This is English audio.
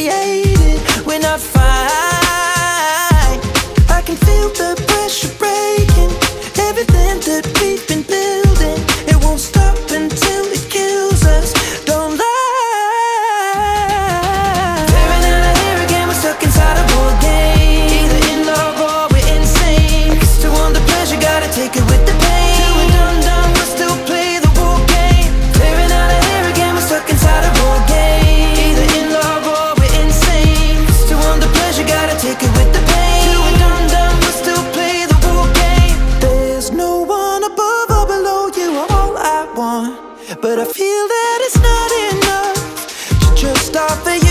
created, we're not fine. I can feel the pressure breaking, everything that we've been building, it won't stop until it kills us. Don't lie. Tearing out of here again, we're stuck inside a board game. Either in love or we're insane. Cause to want the pleasure, gotta take it with the pain. Till we're done, we'll still play the war game. Tearing out of here again, we're stuck inside a board game. Either in love or we're insane. Cause to want the pleasure, gotta take it with the pain. Till we're done, we'll still play the war game. There's no one above or below you, all I want. But I feel that it's not enough to just offer you